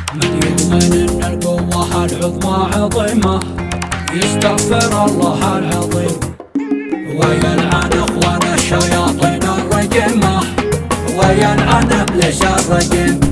من يؤمن ان القوة العظمى عظيمة يستغفر الله العظيم ويلعن اخوان الشياطين الرجيمة ويلعن ابليس الرجيم.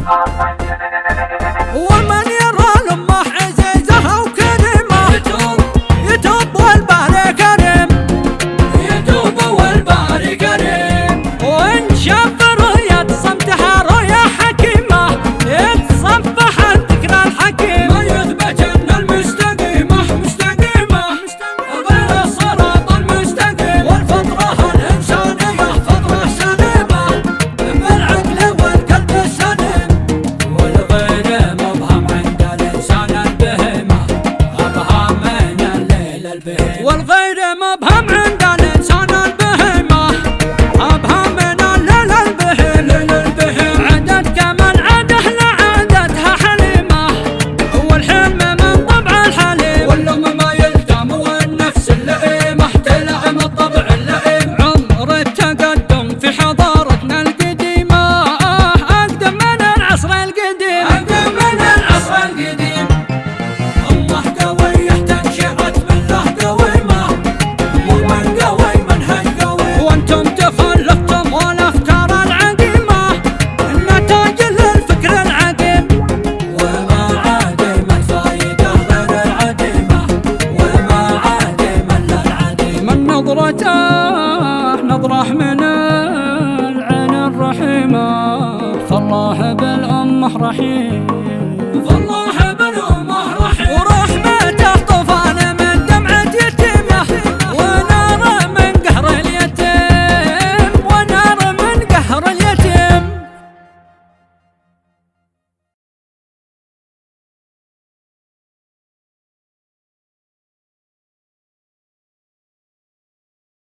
ومن يرى الامه عزيزه وكريمه يتوب والباري كريم، يتوب والباري كريم. وان شاف رؤية صمتها رؤيا حكيمه يتصفح الذكر الحكيم. ما يثبت ان المستقيمة مستقيمة غير الصراط المستقيم، والفطرة الانسانية فطرة سليمة بالعقل والقلب السليم، والغير مبهم عند الانسان البهيمة ابهم من الليل البهيم، والغير مبهم عند الانسان البهيمه ابهم من الليل البهيم. عدد كمن عده لعادتها حليمه والحلم من طبع الحليم، واللوم ما يلتم والنفس اللئيمة تلعم الطبع اللئيم. عمر التقدم في حضارتنا القديمه اقدم من العصر القديم، أقدم من العصر القديم. أمة قوية تنشئت بالله قويمة ومن قوي منهج قوي، وانتم تخلفتم والافكار العديمه النتاج للفكر العديم. وما عادم الفايدة غير العديمة وما عادم إلا العديم. من نظرته نظرة من العين الرحيمة فالله بالأمة رحيم.